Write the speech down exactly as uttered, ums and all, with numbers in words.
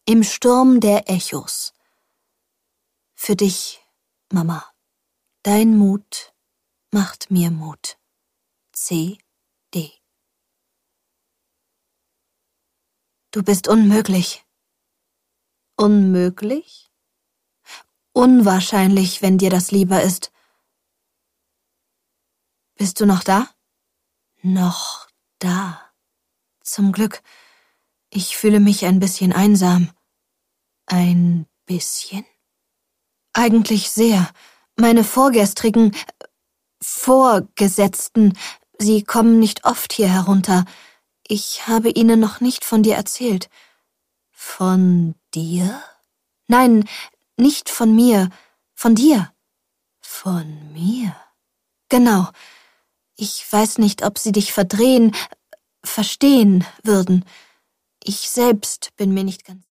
Im Sturm der Echos. Für dich, Mama. Dein Mut macht mir Mut. C D. Du bist unmöglich. Unmöglich? Unwahrscheinlich, wenn dir das lieber ist. Bist du noch da? Noch da. Zum Glück. Ich fühle mich ein bisschen einsam. Ein bisschen? Eigentlich sehr. Meine vorgestrigen, Vorgesetzten, sie kommen nicht oft hier herunter. Ich habe ihnen noch nicht von dir erzählt. Von dir? Nein, nicht von mir, von dir. Von mir? Genau. Ich weiß nicht, ob sie dich verdrehen, verstehen würden. Ich selbst bin mir nicht ganz